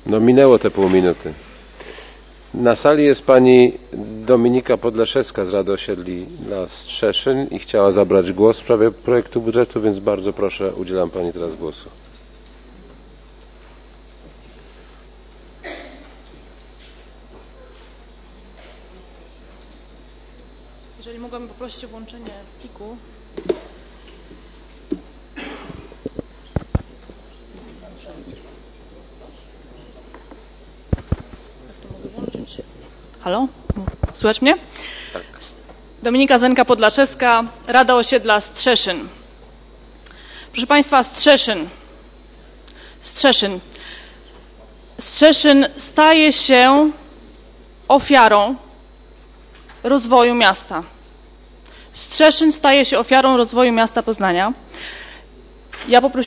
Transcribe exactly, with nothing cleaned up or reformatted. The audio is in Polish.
No minęło te pół minuty. Na sali jest pani Dominika Podleszewska z Rady Osiedli dla Strzeszyn i chciała zabrać głos w sprawie projektu budżetu, więc bardzo proszę, udzielam pani teraz głosu. Jeżeli mogłabym poprosić o włączenie pliku. Jak to mogę włączyć? Halo? Słychać mnie? Tak. Dominika Zenka-Podlaszewska, Rada Osiedla Strzeszyn. Proszę Państwa, Strzeszyn. Strzeszyn. Strzeszyn staje się ofiarą rozwoju miasta. Strzeszyn staje się ofiarą rozwoju miasta Poznania. Ja poprosiłam